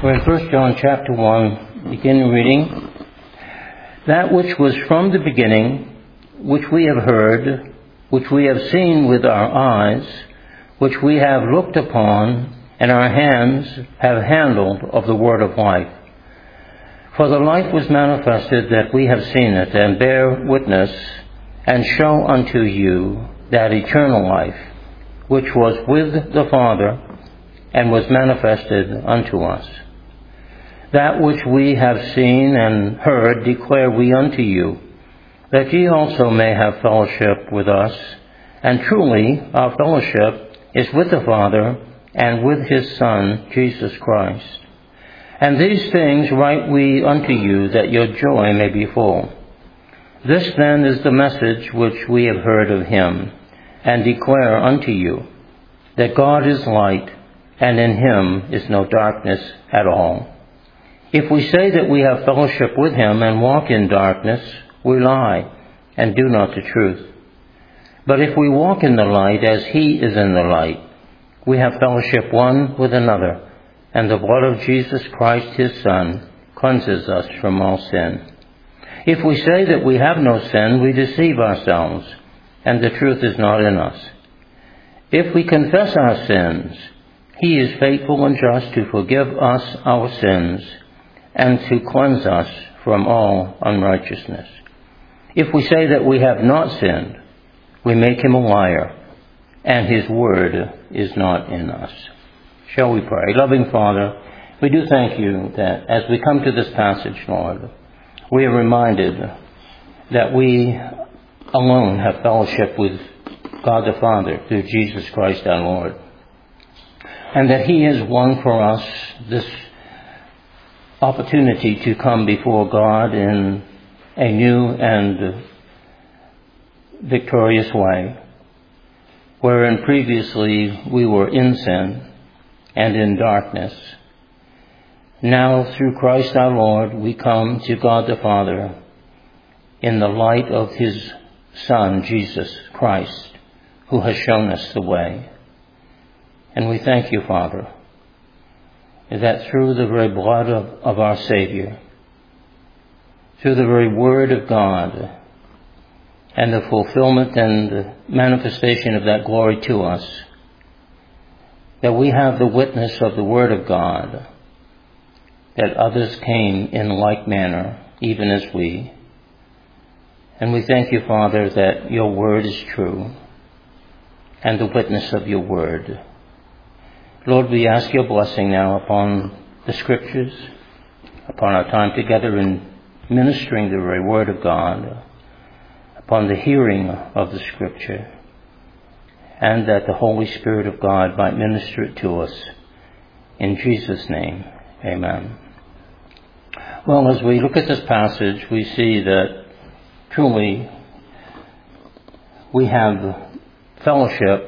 We're in 1 John chapter 1, begin reading. That which was from the beginning, which we have heard, which we have seen with our eyes, which we have looked upon, and our hands have handled of the word of life. For the life was manifested, that we have seen it, and bear witness, and show unto you that eternal life, which was with the Father, and was manifested unto us. That which we have seen and heard declare we unto you, that ye also may have fellowship with us. And truly our fellowship is with the Father and with his Son, Jesus Christ. And these things write we unto you, that your joy may be full. This then is the message which we have heard of him, and declare unto you, that God is light, and in him is no darkness at all. If we say that we have fellowship with him and walk in darkness, we lie and do not the truth. But if we walk in the light as he is in the light, we have fellowship one with another, and the blood of Jesus Christ his Son cleanses us from all sin. If we say that we have no sin, we deceive ourselves, and the truth is not in us. If we confess our sins, he is faithful and just to forgive us our sins and to cleanse us from all unrighteousness. If we say that we have not sinned, we make him a liar, and his word is not in us. Shall we pray? Loving Father, we do thank you that as we come to this passage, Lord, we are reminded that we alone have fellowship with God the Father through Jesus Christ our Lord, and that he has won for us this opportunity to come before God in a new and victorious way, wherein previously we were in sin and in darkness. Now through Christ our Lord we come to God the Father in the light of his Son, Jesus Christ, who has shown us the way. And we thank you, Father, that through the very blood of our Savior, through the very Word of God, and the fulfillment and the manifestation of that glory to us, that we have the witness of the Word of God, that others came in like manner, even as we. And we thank you, Father, that your Word is true, and the witness of your Word. Lord, we ask your blessing now upon the Scriptures, upon our time together in ministering the very Word of God, upon the hearing of the Scripture, and that the Holy Spirit of God might minister it to us. In Jesus' name, amen. Well, as we look at this passage, we see that truly we have fellowship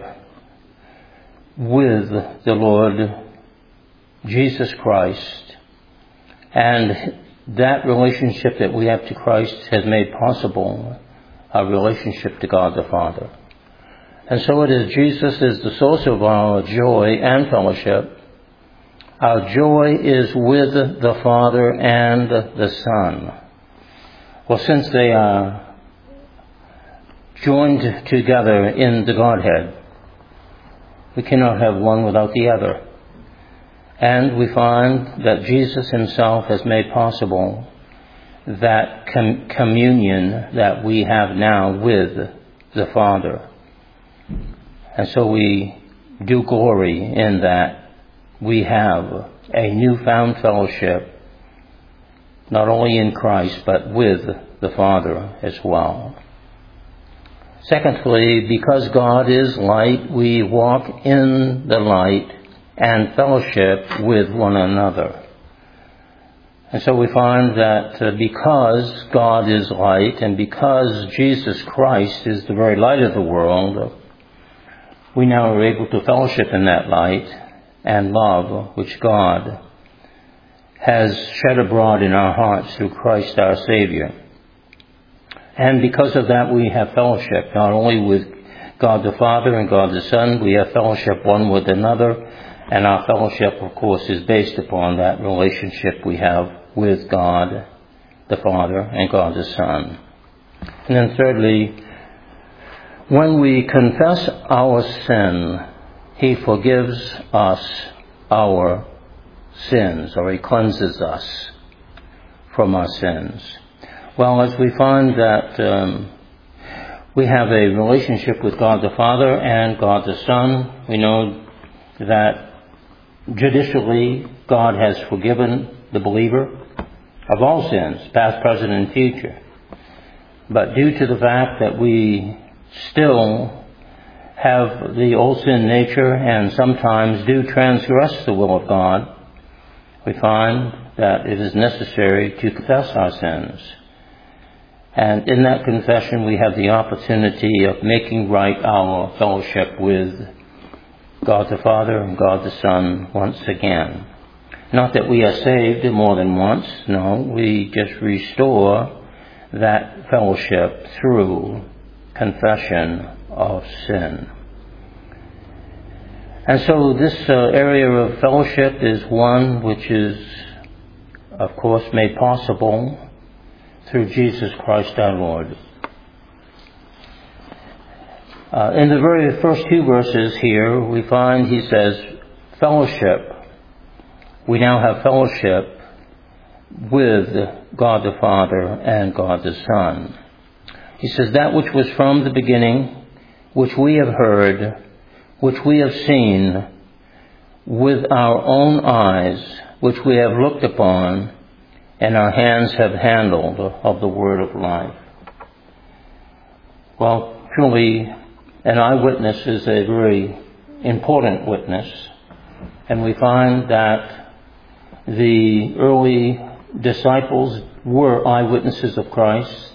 with the Lord Jesus Christ, and that relationship that we have to Christ has made possible our relationship to God the Father. And so it is Jesus is the source of our joy and fellowship. Our joy is with the Father and the Son. Well, since they are joined together in the Godhead, we cannot have one without the other. And we find that Jesus himself has made possible that communion that we have now with the Father. And so we do glory in that we have a newfound fellowship, not only in Christ, but with the Father as well. Secondly, because God is light, we walk in the light and fellowship with one another. And so we find that because God is light and because Jesus Christ is the very light of the world, we now are able to fellowship in that light and love which God has shed abroad in our hearts through Christ our Savior. And because of that, we have fellowship not only with God the Father and God the Son, we have fellowship one with another, And our fellowship, of course, is based upon that relationship we have with God the Father and God the Son. And then thirdly, when we confess our sin, He forgives us our sins, or He cleanses us from our sins. Well, as we find that we have a relationship with God the Father and God the Son, we know that judicially God has forgiven the believer of all sins, past, present, and future. But due to the fact that we still have the old sin nature and sometimes do transgress the will of God, we find that it is necessary to confess our sins. And in that confession we have the opportunity of making right our fellowship with God the Father and God the Son once again. Not that we are saved more than once, no, we just restore that fellowship through confession of sin. And so this area of fellowship is one which is, of course, made possible through Jesus Christ our Lord. In the very first two verses here, we find he says, fellowship. We now have fellowship with God the Father and God the Son. He says, that which was from the beginning, which we have heard, which we have seen with our own eyes, which we have looked upon, and our hands have handled of the word of life. Well, truly, an eyewitness is a very important witness, and we find that the early disciples were eyewitnesses of Christ.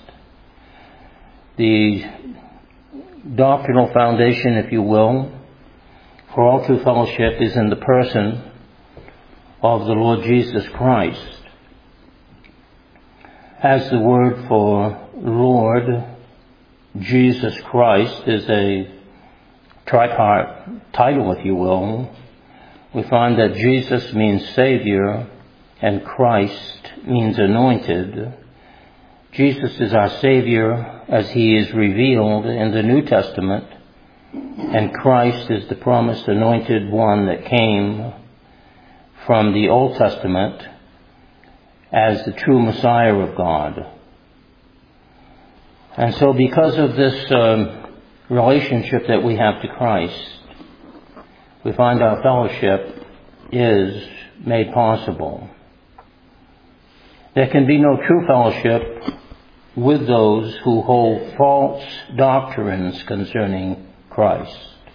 The doctrinal foundation, if you will, for all true fellowship is in the person of the Lord Jesus Christ. As the word for Lord Jesus Christ is a tripart title, if you will, we find that Jesus means Savior and Christ means anointed. Jesus is our Savior as He is revealed in the New Testament, and Christ is the promised anointed one that came from the Old Testament as the true Messiah of God. And so because of this relationship that we have to Christ, we find our fellowship is made possible. There can be no true fellowship with those who hold false doctrines concerning Christ,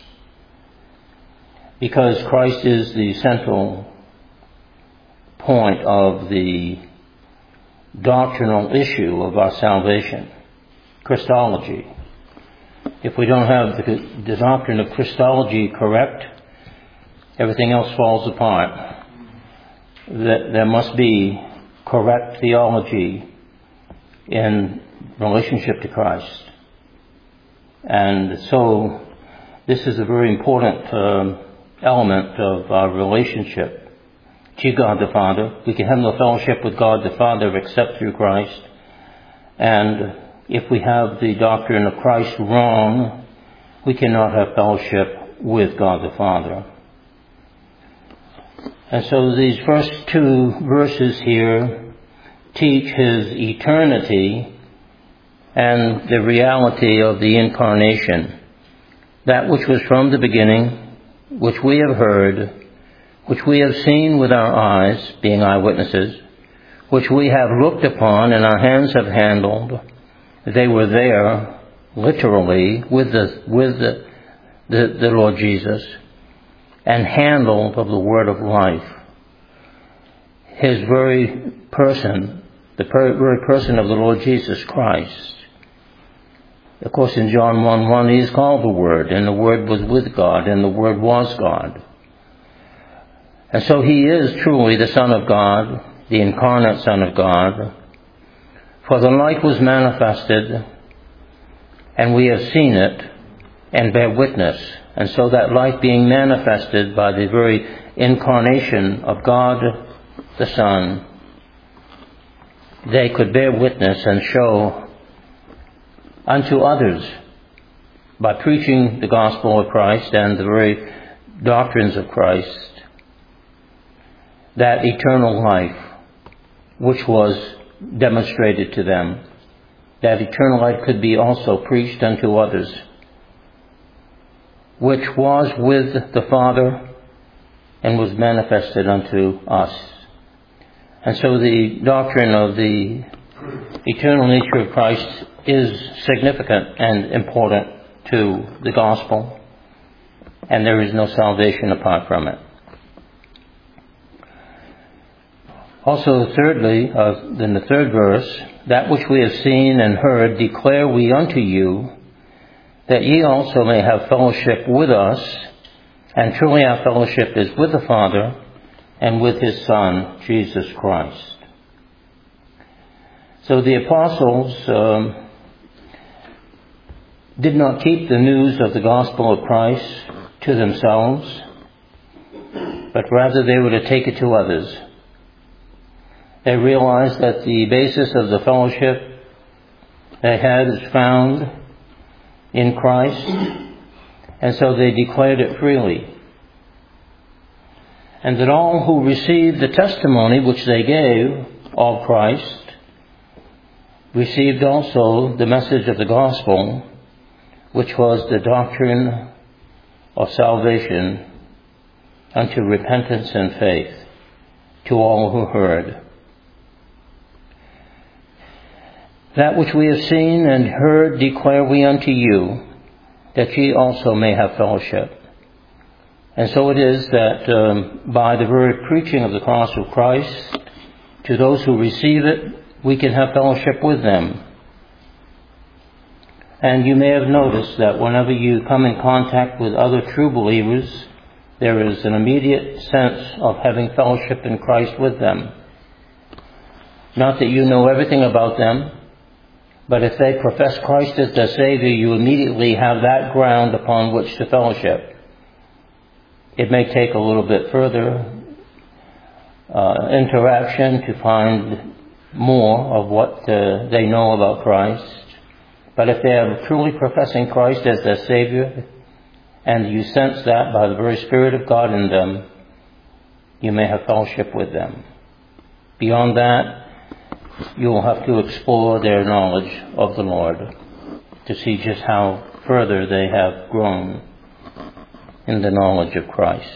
because Christ is the central point of the doctrinal issue of our salvation, Christology. If we don't have the doctrine of Christology correct, everything else falls apart. There must be correct theology in relationship to Christ. And so this is a very important element of our relationship to God the Father. We can have no fellowship with God the Father except through Christ. And if we have the doctrine of Christ wrong, we cannot have fellowship with God the Father. And so these first two verses here teach His eternity and the reality of the incarnation. That which was from the beginning, which we have heard, which we have seen with our eyes, being eyewitnesses, which we have looked upon and our hands have handled. They were there, literally, with the Lord Jesus, and handled of the word of life. His very person, the very person of the Lord Jesus Christ. Of course, in John 1:1, He is called the Word, and the Word was with God, and the Word was God. And so He is truly the Son of God, the incarnate Son of God. For the light was manifested, and we have seen it, and bear witness And so that life being manifested by the very incarnation of God the Son, they could bear witness and show unto others by preaching the gospel of Christ and the very doctrines of Christ, that eternal life which was demonstrated to them. That eternal life could be also preached unto others, which was with the Father and was manifested unto us. And so the doctrine of the eternal nature of Christ is significant and important to the gospel, and there is no salvation apart from it. Also, thirdly, in the third verse, that which we have seen and heard declare we unto you, that ye also may have fellowship with us, and truly our fellowship is with the Father and with His Son, Jesus Christ. So the apostles did not keep the news of the gospel of Christ to themselves, but rather they were to take it to others. They realized that the basis of the fellowship they had is found in Christ, and so they declared it freely. And that all who received the testimony which they gave of Christ received also the message of the gospel, which was the doctrine of salvation unto repentance and faith to all who heard. That which we have seen and heard declare we unto you, that ye also may have fellowship. And so it is that by the very preaching of the cross of Christ, to those who receive it, we can have fellowship with them. And you may have noticed that whenever you come in contact with other true believers, there is an immediate sense of having fellowship in Christ with them. Not that you know everything about them, but if they profess Christ as their Savior, you immediately have that ground upon which to fellowship. It may take a little bit further interaction to find more of what they know about Christ. But if they are truly professing Christ as their Savior, and you sense that by the very Spirit of God in them, you may have fellowship with them. Beyond that, you will have to explore their knowledge of the Lord to see just how further they have grown in the knowledge of Christ.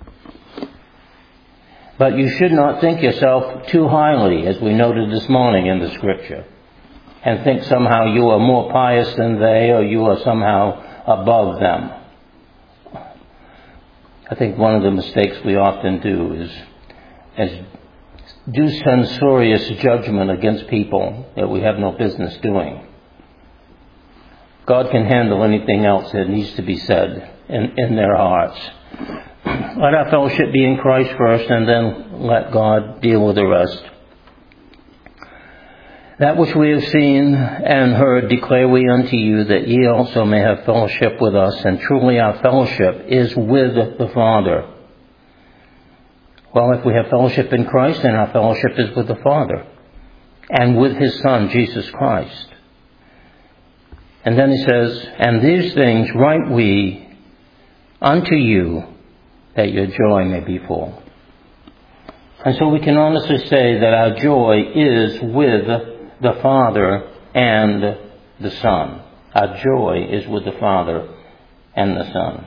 But you should not think yourself too highly, as we noted this morning in the Scripture, and think somehow you are more pious than they, or you are somehow above them. I think one of the mistakes we often do is do censorious judgment against people that we have no business doing. God can handle anything else that needs to be said in their hearts. Let our fellowship be in Christ first, and then let God deal with the rest. That which we have seen and heard declare we unto you, that ye also may have fellowship with us, and truly our fellowship is with the Father. Well, if we have fellowship in Christ, then our fellowship is with the Father and with His Son, Jesus Christ. And then he says, and these things write we unto you, that your joy may be full. And so we can honestly say that our joy is with the Father and the Son. Our joy is with the Father and the Son.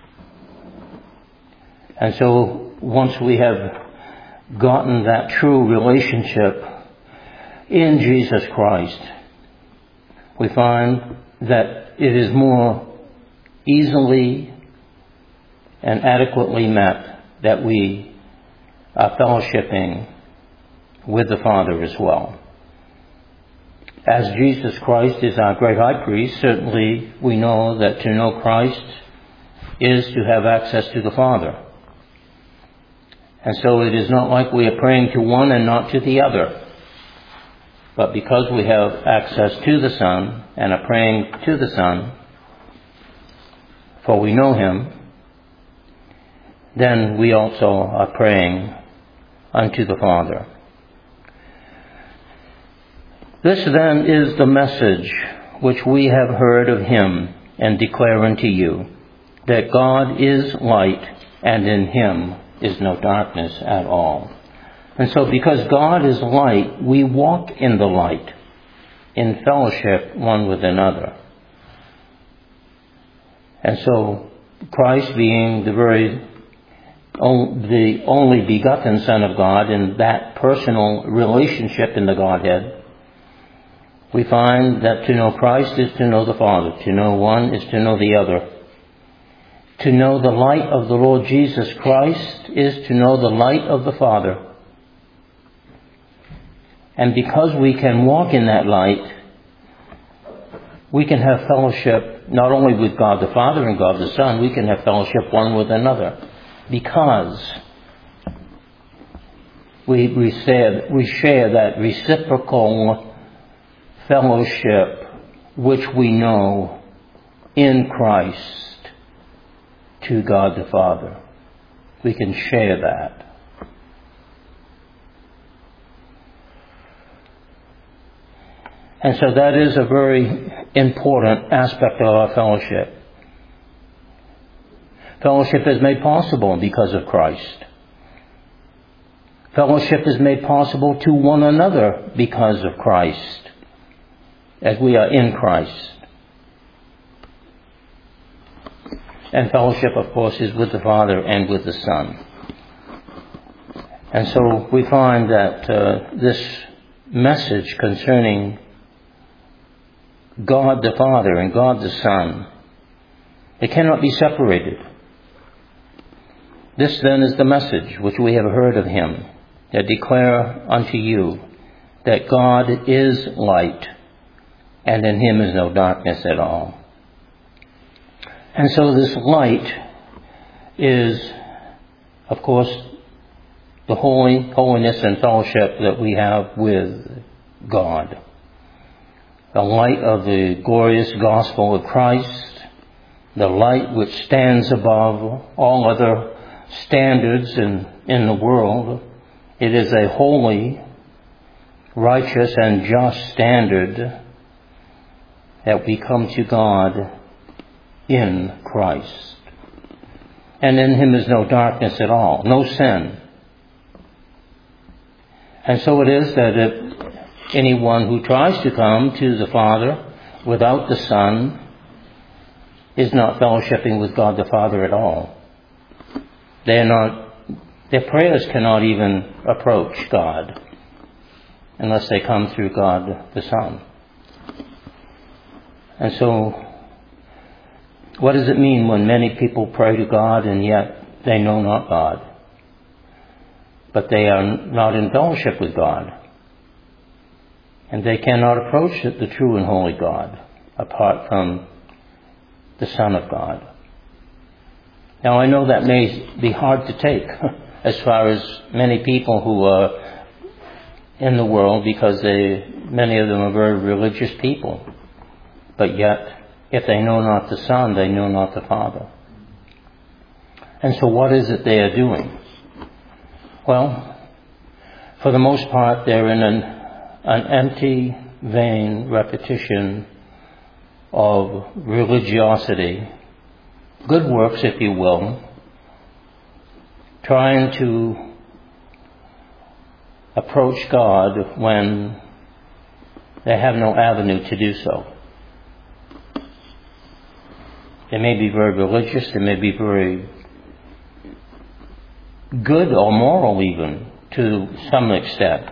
And so once we have gotten that true relationship in Jesus Christ, we find that it is more easily and adequately met that we are fellowshipping with the Father as well. As Jesus Christ is our great high priest, certainly we know that to know Christ is to have access to the Father. And so it is not like we are praying to one and not to the other. But because we have access to the Son and are praying to the Son, for we know him, then we also are praying unto the Father. This then is the message which we have heard of him and declare unto you, that God is light, and in him is no darkness at all. And so because God is light, we walk in the light, in fellowship one with another. And so Christ, being the only begotten Son of God, in that personal relationship in the Godhead, we find that to know Christ is to know the Father. To know one is to know the other. To know the light of the Lord Jesus Christ is to know the light of the Father. And because we can walk in that light, we can have fellowship not only with God the Father and God the Son, we can have fellowship one with another. Because we share that reciprocal fellowship which we know in Christ to God the Father. We can share that. And so that is a very important aspect of our fellowship. Fellowship is made possible because of Christ. Fellowship is made possible to one another because of Christ, as we are in Christ. And fellowship, of course, is with the Father and with the Son. And so we find that this message concerning God the Father and God the Son, it cannot be separated. This then is the message which we have heard of him, that declare unto you that God is light, and in him is no darkness at all. And so this light is, of course, the holiness and fellowship that we have with God. The light of the glorious gospel of Christ, the light which stands above all other standards in the world. It is a holy, righteous, and just standard that we come to God in Christ. And in him is no darkness at all, no sin. And so it is that if anyone who tries to come to the Father without the Son is not fellowshipping with God the Father at all. Their prayers cannot even approach God unless they come through God the Son. And so, what does it mean when many people pray to God and yet they know not God? But they are not in fellowship with God. And they cannot approach the true and holy God apart from the Son of God. Now I know that may be hard to take as far as many people who are in the world, because many of them are very religious people. But yet, if they know not the Son, they know not the Father. And so what is it they are doing? Well, for the most part, they're in an empty, vain repetition of religiosity, good works, if you will, trying to approach God when they have no avenue to do so. They may be very religious, they may be very good or moral even to some extent,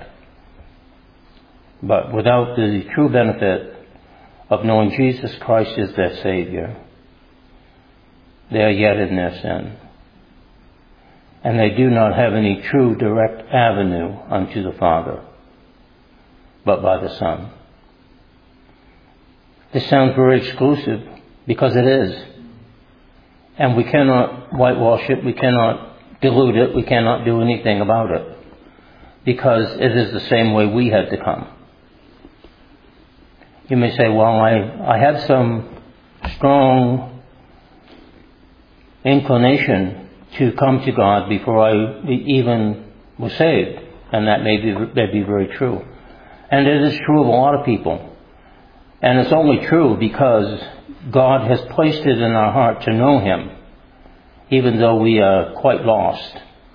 but without the true benefit of knowing Jesus Christ as their Savior, they are yet in their sin. And they do not have any true direct avenue unto the Father, but by the Son. This sounds very exclusive, because it is. And we cannot whitewash it, we cannot dilute it, we cannot do anything about it, because it is the same way we had to come. You may say, well, I had some strong inclination to come to God before I even was saved. And that may be very true. And it is true of a lot of people. And it's only true because God has placed it in our heart to know Him, even though we are quite lost.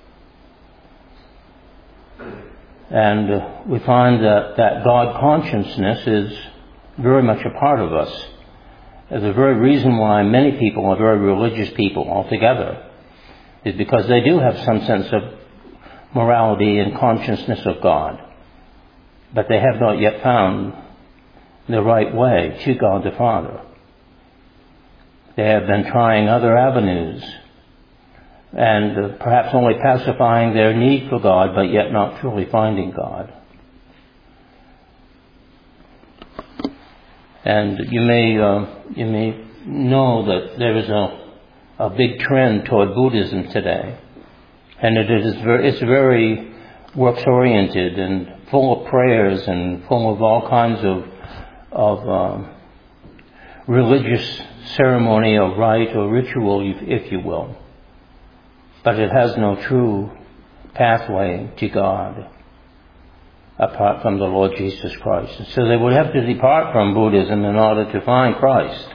And we find that God consciousness is very much a part of us. The very reason why many people are very religious people altogether is because they do have some sense of morality and consciousness of God. But they have not yet found the right way to God the Father. They have been trying other avenues and perhaps only pacifying their need for God, but yet not truly finding God. And you may know that there is a big trend toward Buddhism today, and it's very works oriented and full of prayers and full of all kinds of religious ceremony or rite or ritual, if you will. But it has no true pathway to God apart from the Lord Jesus Christ. So they would have to depart from Buddhism in order to find Christ.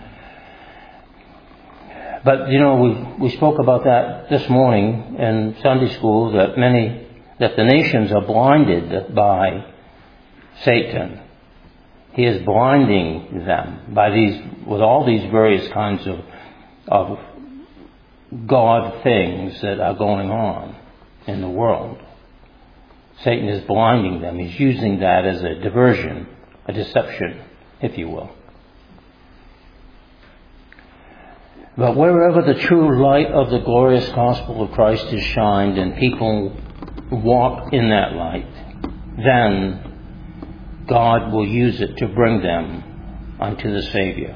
But, we spoke about that this morning in Sunday school, that the nations are blinded by Satan. He is blinding them with all these various kinds of God things that are going on in the world. Satan is blinding them. He's using that as a diversion, a deception, if you will. But wherever the true light of the glorious gospel of Christ is shined and people walk in that light, then God will use it to bring them unto the Savior.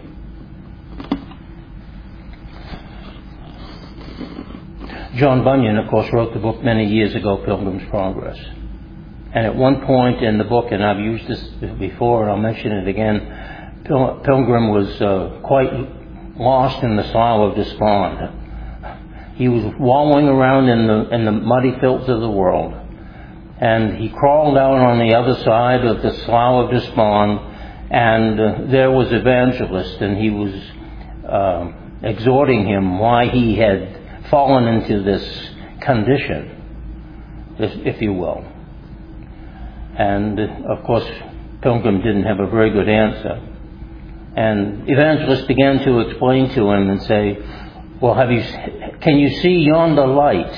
John Bunyan, of course, wrote the book many years ago, Pilgrim's Progress. And at one point in the book, and I've used this before and I'll mention it again, Pilgrim was quite lost in the slough of despond. He was wallowing around in the muddy filth of the world. And he crawled out on the other side of the slough of despond, and there was Evangelist, and he was exhorting him why he had fallen into this condition, if you will. And, of course, Pilgrim didn't have a very good answer. And Evangelist began to explain to him and say, well, can you see yonder light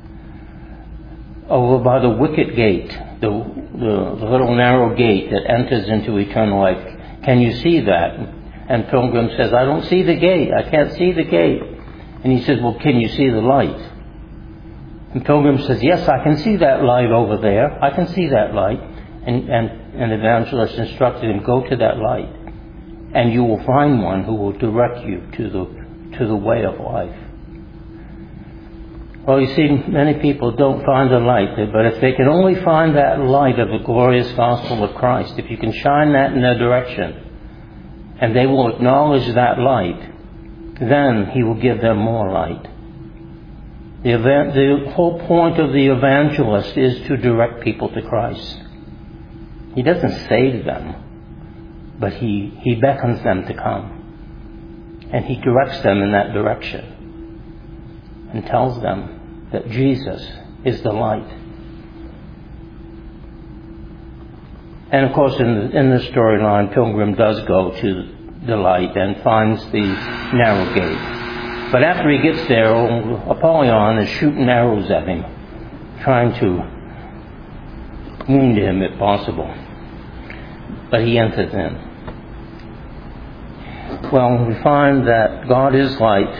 over by the wicket gate, the little narrow gate that enters into eternal life? Can you see that? And Pilgrim says, I don't see the gate. I can't see the gate. And he says, well, can you see the light? And Pilgrim says, yes, I can see that light over there. I can see that light. And Evangelist instructed him, go to that light, and you will find one who will direct you to the way of life. Well, you see, many people don't find the light, but if they can only find that light of the glorious gospel of Christ, if you can shine that in their direction, and they will acknowledge that light, then He will give them more light. The whole point of the evangelist is to direct people to Christ. He doesn't save them, but he beckons them to come. And He directs them in that direction and tells them that Jesus is the light. And of course, in the storyline, Pilgrim does go to the light and finds the narrow gate. But after he gets there, Apollyon is shooting arrows at him, trying to wound him if possible. But he enters in. Well, we find that God is light,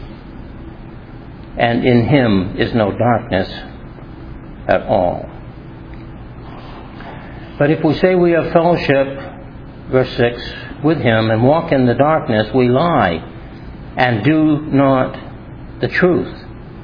and in Him is no darkness at all. But if we say we have fellowship, verse 6, with Him and walk in the darkness, we lie and do not the truth.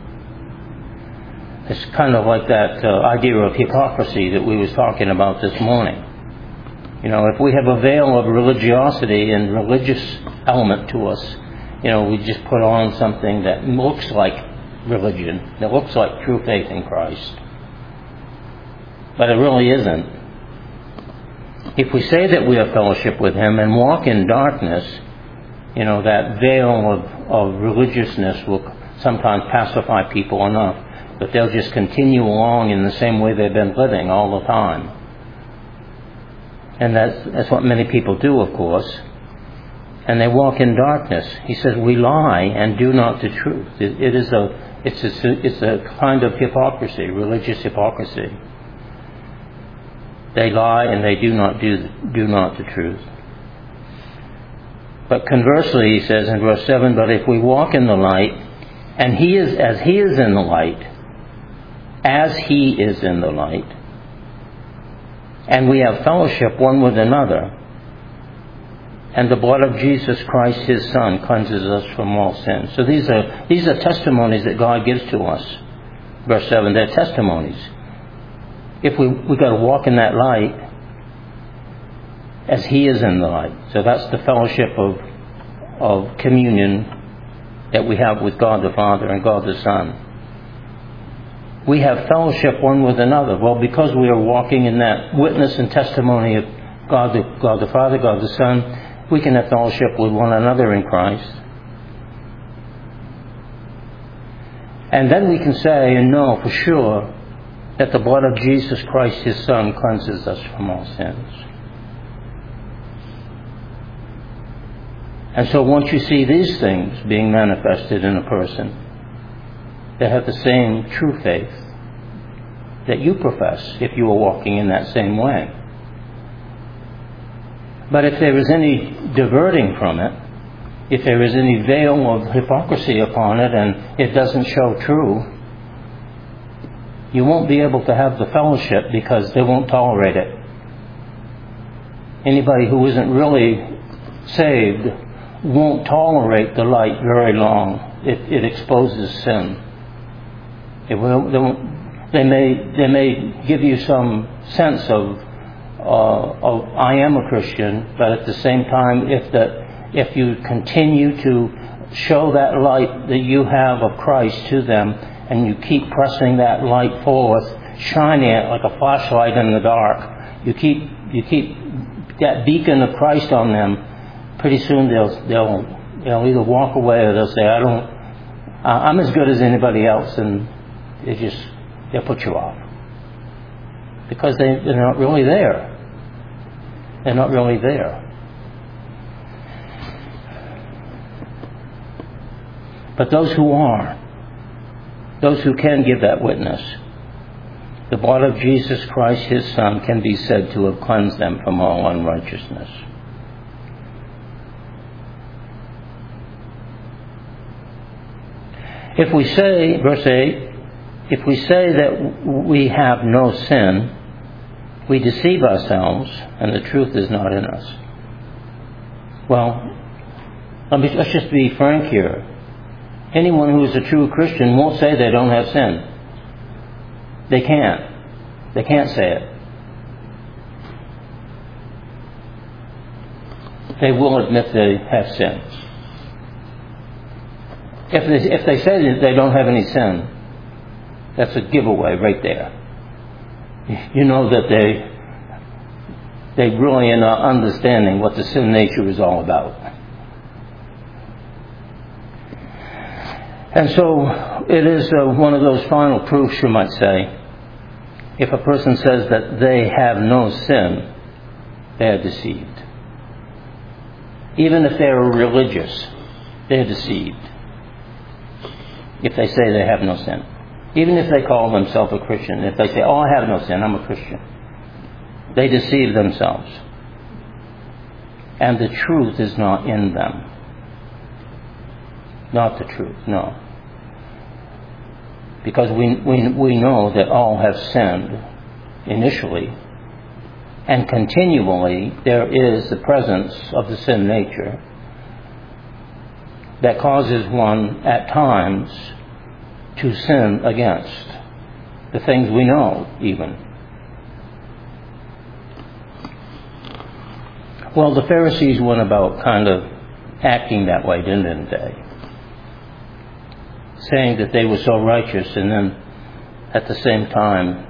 It's kind of like that idea of hypocrisy that we was talking about this morning. If we have a veil of religiosity and religious element to us, we just put on something that looks like religion, that looks like true faith in Christ. But it really isn't. If we say that we have fellowship with Him and walk in darkness, that veil of religiousness will sometimes pacify people enough, but they'll just continue along in the same way they've been living all the time. And that's what many people do, of course. And they walk in darkness. He says, we lie and do not the truth. It's a kind of hypocrisy, religious hypocrisy. They lie and they do not the truth. But conversely, he says in verse 7, but if we walk in the light, and as He is in the light, and we have fellowship one with another, and the blood of Jesus Christ, His Son, cleanses us from all sin. So these are testimonies that God gives to us. Verse 7, they're testimonies. If we got to walk in that light as He is in the light. So that's the fellowship of communion that we have with God the Father and God the Son. We have fellowship one with another. Well, because we are walking in that witness and testimony of God the Father, God the Son, we can have fellowship with one another in Christ. And then we can say and know for sure that the blood of Jesus Christ, His Son, cleanses us from all sins. And so once you see these things being manifested in a person, they have the same true faith that you profess if you are walking in that same way. But if there is any diverting from it, if there is any veil of hypocrisy upon it and it doesn't show true, you won't be able to have the fellowship because they won't tolerate it. Anybody who isn't really saved won't tolerate the light very long. It exposes sin. They may give you some sense of I am a Christian, but at the same time, if you continue to show that light that you have of Christ to them, and you keep pressing that light forth, shining it like a flashlight in the dark, you keep that beacon of Christ on them, pretty soon they'll either walk away or they'll say, I'm as good as anybody else, and they'll put you off. Because they're not really there. They're not really there. But those who are, those who can give that witness, the blood of Jesus Christ, His Son, can be said to have cleansed them from all unrighteousness. If we say, verse 8, if we say that we have no sin, we deceive ourselves, and the truth is not in us. Well, let's just be frank here. Anyone who is a true Christian won't say they don't have sin. They can't. They can't say it. They will admit they have sins. If they say that they don't have any sin, that's a giveaway right there. You know that they really are not understanding what the sin nature is all about. And so it is one of those final proofs, you might say. If a person says that they have no sin, they are deceived. Even if they are religious, they are deceived. If they say they have no sin. Even if they call themselves a Christian, if they say, I have no sin, I'm a Christian, they deceive themselves. And the truth is not in them. Not the truth, no. Because we know that all have sinned initially, and continually there is the presence of the sin nature that causes one at times to sin against the things we know even. Well, the Pharisees went about kind of acting that way, didn't they? Saying that they were so righteous, and then at the same time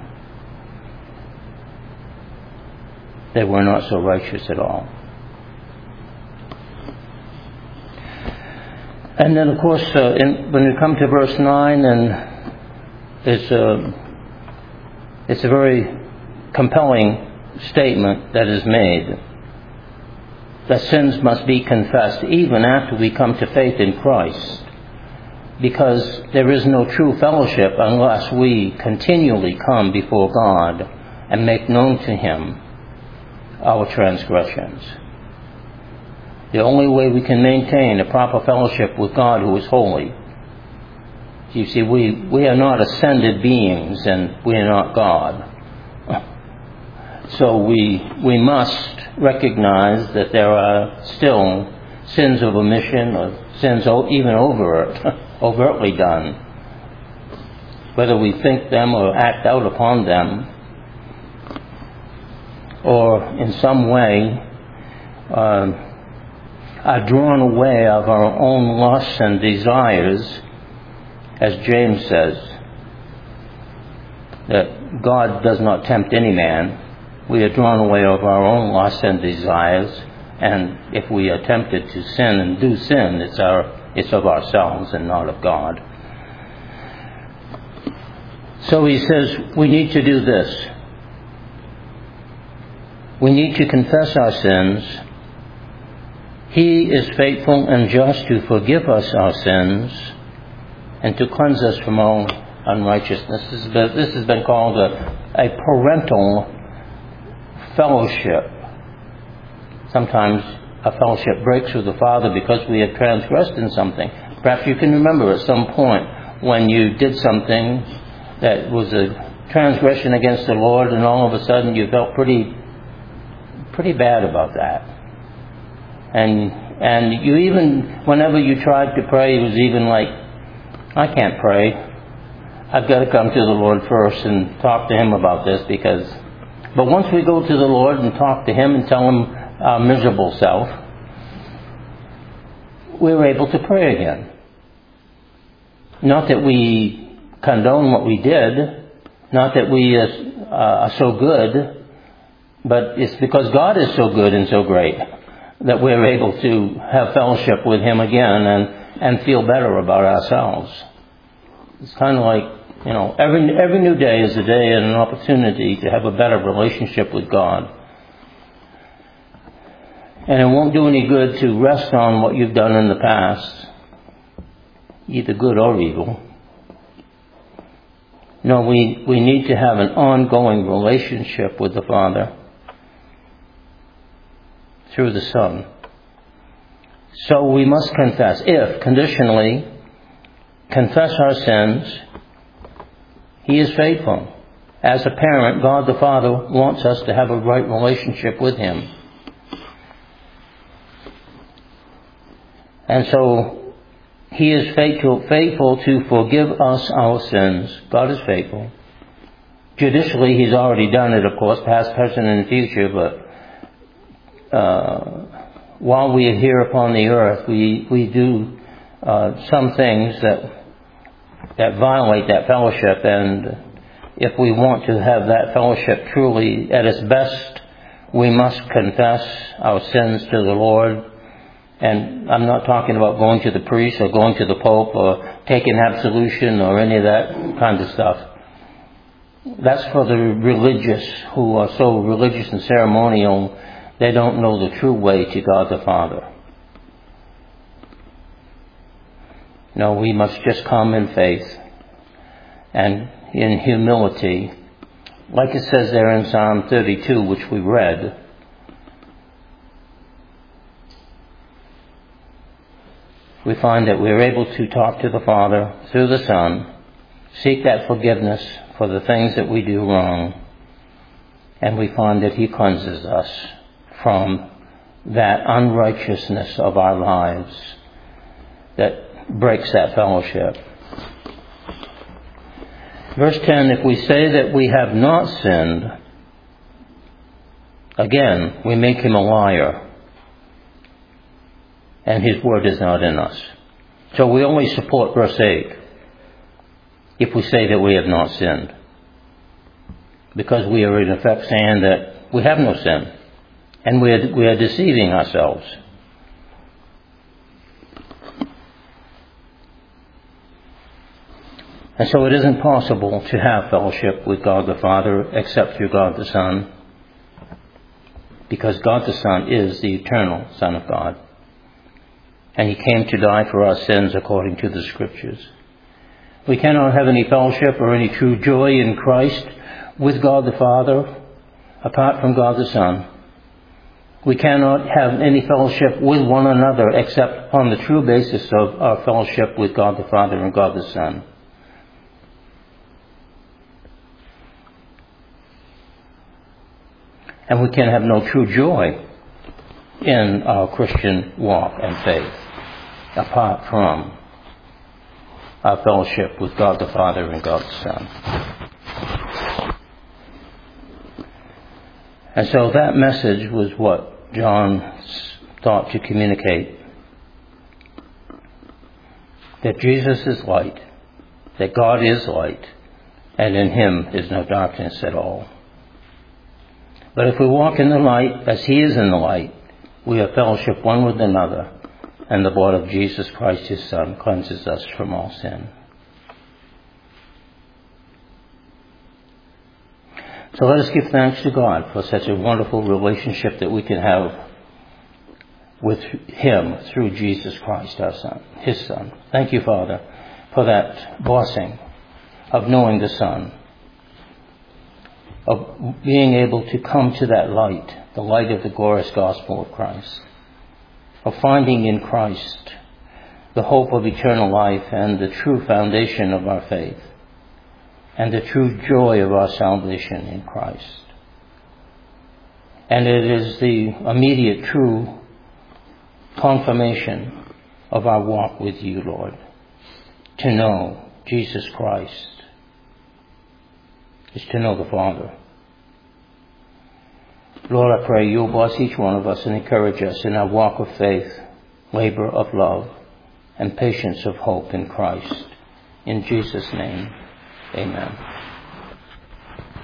they were not so righteous at all. And then, of course, when you come to verse 9, and it's a very compelling statement that is made, that sins must be confessed even after we come to faith in Christ, because there is no true fellowship unless we continually come before God and make known to Him our transgressions. The only way we can maintain a proper fellowship with God, who is holy. You see, we are not ascended beings, and we are not God. So we must recognize that there are still sins of omission, or sins even overtly done. Whether we think them or act out upon them, or in some way are drawn away of our own lusts and desires, as James says, that God does not tempt any man. We are drawn away of our own lusts and desires, and if we are tempted to sin and do sin, it's of ourselves and not of God. So he says we need to do this. We need to confess our sins. He is faithful and just to forgive us our sins and to cleanse us from all unrighteousness. This has been called a parental fellowship. Sometimes a fellowship breaks with the Father because we have transgressed in something. Perhaps you can remember at some point when you did something that was a transgression against the Lord, and all of a sudden you felt pretty bad about that. And you even, whenever you tried to pray, it was even like, I can't pray. I've got to come to the Lord first and talk to Him about this, but once we go to the Lord and talk to Him and tell Him our miserable self, we're able to pray again. Not that we condone what we did, not that we are so good, but it's because God is so good and so great that we're able to have fellowship with Him again and feel better about ourselves. It's kind of like, every new day is a day and an opportunity to have a better relationship with God. And it won't do any good to rest on what you've done in the past, either good or evil. No, we need to have an ongoing relationship with the Father through the Son. So we must confess. Conditionally, confess our sins, He is faithful. As a parent, God the Father wants us to have a right relationship with Him. And so He is faithful to forgive us our sins. God is faithful. Judicially, He's already done it, of course, past, present, and future, but while we are here upon the earth, we do some things that violate that fellowship, and if we want to have that fellowship truly at its best, we must confess our sins to the Lord. And I'm not talking about going to the priest or going to the Pope or taking absolution or any of that kind of stuff. That's for the religious who are so religious and ceremonial, they don't know the true way to God the Father. No, we must just come in faith and in humility. Like it says there in Psalm 32, which we read, we find that we're able to talk to the Father through the Son, seek that forgiveness for the things that we do wrong, and we find that He cleanses us from that unrighteousness of our lives that breaks that fellowship. Verse 10, if we say that we have not sinned, again, we make Him a liar, and His Word is not in us. So we only support verse 8 if we say that we have not sinned, because we are in effect saying that we have no sin, and we are deceiving ourselves. And so it isn't possible to have fellowship with God the Father except through God the Son, because God the Son is the eternal Son of God. And He came to die for our sins according to the Scriptures. We cannot have any fellowship or any true joy in Christ with God the Father apart from God the Son. We cannot have any fellowship with one another except on the true basis of our fellowship with God the Father and God the Son. And we can have no true joy in our Christian walk and faith apart from our fellowship with God the Father and God the Son. And so that message was what John thought to communicate. That Jesus is light, that God is light, and in Him is no darkness at all. But if we walk in the light as He is in the light, we have fellowship one with another, and the blood of Jesus Christ, His Son, cleanses us from all sin. So let us give thanks to God for such a wonderful relationship that we can have with Him through Jesus Christ, our Son, His Son. Thank you, Father, for that blessing of knowing the Son, of being able to come to that light, the light of the glorious gospel of Christ, of finding in Christ the hope of eternal life and the true foundation of our faith, and the true joy of our salvation in Christ. And it is the immediate true confirmation of our walk with you, Lord, to know Jesus Christ is to know the Father. Lord, I pray you'll bless each one of us and encourage us in our walk of faith, labor of love, and patience of hope in Christ. In Jesus' name, amen.